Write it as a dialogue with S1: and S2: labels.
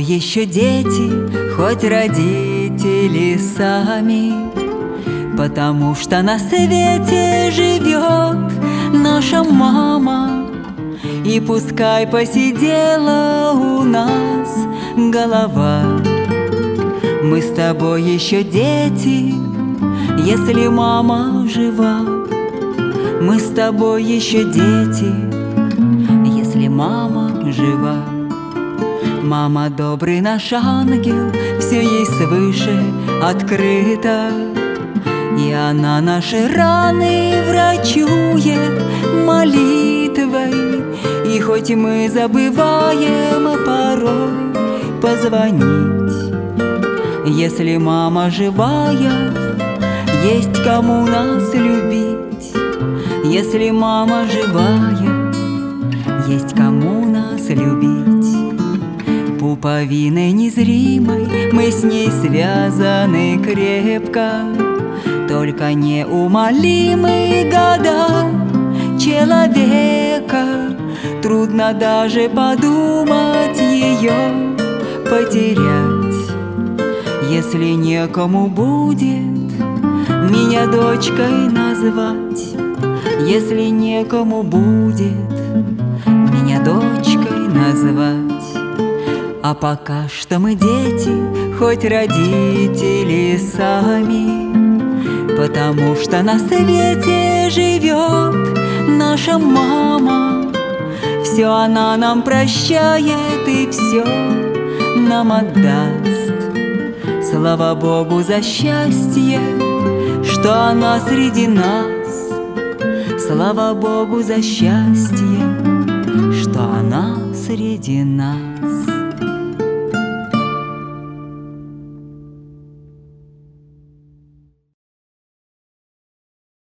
S1: еще дети, хоть родители сами, потому что на свете живет наша мама. И пускай посидела у нас голова, мы с тобой еще дети, если мама жива. Мы с тобой еще дети, если мама жива. Мама добрый наш ангел, все ей свыше открыто, и она наши раны врачует молитвой. И хоть мы забываем порой позвонить, если мама живая, есть кому нас любить. Если мама живая, есть кому нас любить. Пуповиной незримой мы с ней связаны крепко, только неумолимые года человека. Трудно даже подумать ее потерять, если некому будет меня дочкой назвать. Если некому будет меня дочкой назвать. А пока что мы дети, хоть родители сами, потому что на свете живет наша мама. Все она нам прощает и все нам отдаст. Слава Богу за счастье, что она среди нас. Слава Богу за счастье, что она среди нас.